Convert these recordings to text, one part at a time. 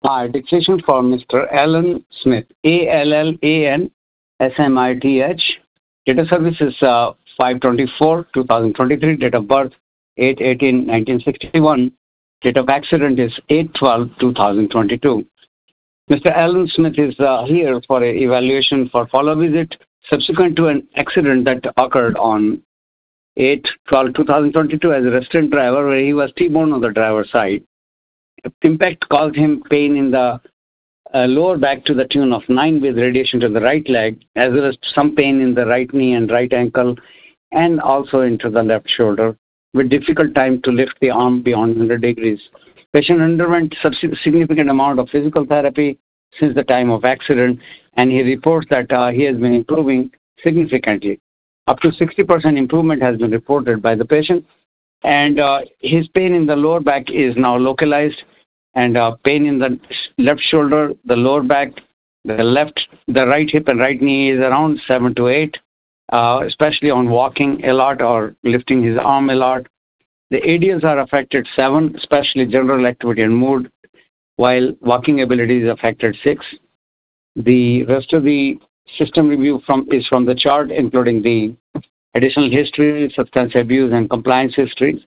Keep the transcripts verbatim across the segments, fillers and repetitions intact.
Hi, dictation for Mister Alan Smith. A L L A N S M I T H. Date of service is uh, five twenty-four two thousand twenty-three. Date of birth eight eighteen nineteen sixty-one. Date of accident is eight twelve two thousand twenty-two. Mister Alan Smith is uh, here for an evaluation for follow visit subsequent to an accident that occurred on eight twelve two thousand twenty-two as a resident driver where he was T-boned on the driver's side. Impact caused him pain in the uh, lower back to the tune of nine with radiation to the right leg, as well as some pain in the right knee and right ankle, and also into the left shoulder, with difficult time to lift the arm beyond one hundred degrees. Patient underwent significant amount of physical therapy since the time of accident, and he reports that uh, he has been improving significantly. Up to sixty percent improvement has been reported by the patient, and uh, his pain in the lower back is now localized, and uh, pain in the left shoulder, the lower back, the left, the right hip and right knee is around seven to eight, uh, especially on walking a lot or lifting his arm a lot. The A D Ls are affected seven, especially general activity and mood, while walking ability is affected six. The rest of the system review from is from the chart, including the additional history, substance abuse, and compliance history.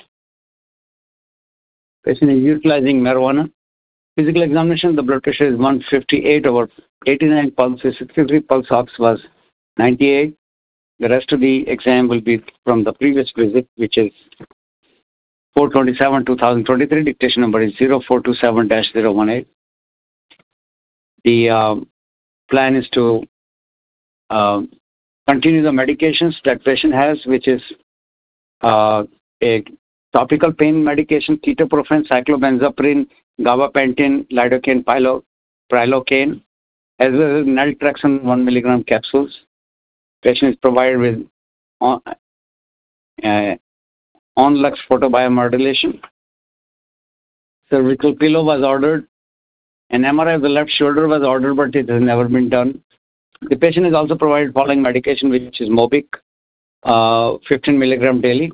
Patient is utilizing marijuana. Physical examination, the blood pressure is one fifty-eight over eighty-nine, pulse is sixty-three, pulse ox was ninety-eight. The rest of the exam will be from the previous visit, which is four twenty-seven two thousand twenty-three. Dictation number is zero four two seven dash zero one eight. The uh, plan is to uh, continue the medications that patient has, which is uh, a topical pain medication, ketoprofen, cyclobenzaprine, gabapentin, lidocaine, pilo, prilocaine, as well as naltrexone one milligram capsules. Patient is provided with on, uh, Onlux photobiomodulation. Cervical pillow was ordered. An M R I of the left shoulder was ordered, but it has never been done. The patient is also provided following medication, which is Mobic, uh, fifteen milligram daily.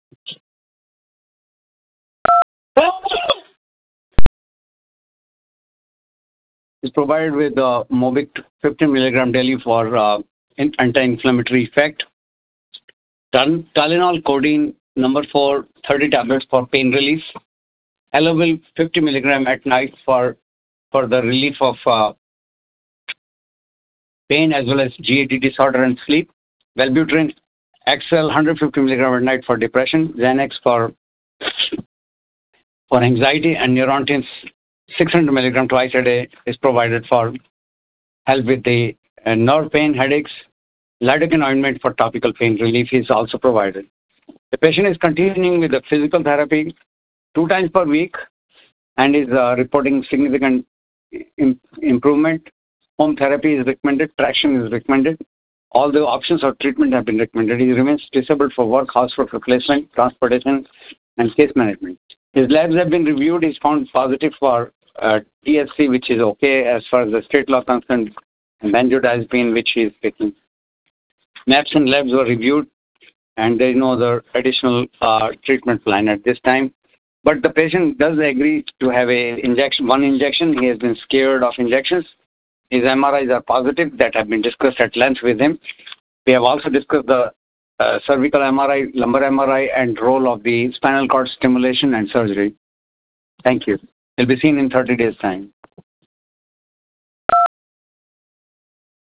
Is provided with uh, Mobic fifteen milligram daily for uh, anti-inflammatory effect. Tal- Tylenol codeine number four, thirty tablets for pain relief. Elovil fifty milligram at night for for the relief of uh, pain as well as G A D disorder and sleep. Wellbutrin X L one hundred fifty milligram at night for depression. Xanax for for anxiety, and Neurontin six hundred milligram twice a day is provided for help with the uh, nerve pain, headaches. Lidocaine ointment for topical pain relief is also provided. The patient is continuing with the physical therapy two times per week and is uh, reporting significant im- improvement. Home therapy is recommended. Traction is recommended. All the options of treatment have been recommended. He remains disabled for work, housework replacement, transportation, and case management. His labs have been reviewed. He's found positive for uh, T H C, which is okay as far as the state law concerned, and benzodiazepine, which he is taking. Maps and labs were reviewed, and there is no other additional uh, treatment plan at this time. But the patient does agree to have a injection, one injection. He has been scared of injections. His M R Is are positive that have been discussed at length with him. We have also discussed the uh, cervical M R I, lumbar M R I, and role of the spinal cord stimulation and surgery. Thank you. He'll be seen in thirty days' time.